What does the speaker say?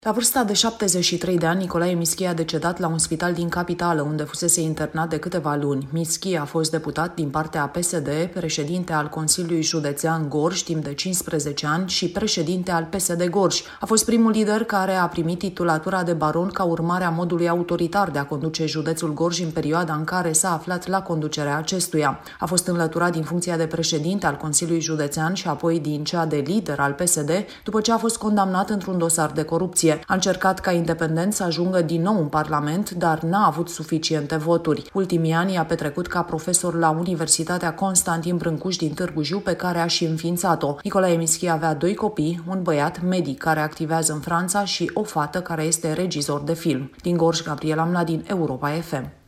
La vârsta de 73 de ani, Nicolae Mischi a decedat la un spital din capitală, unde fusese internat de câteva luni. Mischi a fost deputat din partea PSD, președinte al Consiliului Județean Gorj timp de 15 ani și președinte al PSD Gorj. A fost primul lider care a primit titulatura de baron ca urmare a modului autoritar de a conduce județul Gorj în perioada în care s-a aflat la conducerea acestuia. A fost înlăturat din funcția de președinte al Consiliului Județean și apoi din cea de lider al PSD, după ce a fost condamnat într-un dosar de corupție. A încercat ca independent să ajungă din nou în Parlament, dar n-a avut suficiente voturi. Ultimii ani a petrecut ca profesor la Universitatea Constantin Brâncuș din Târgu Jiu, pe care a și înființat-o. Nicolae Mischi avea 2 copii, un băiat medic care activează în Franța și o fată care este regizor de film. Din Gorj, Gabriela Mladin, Europa FM.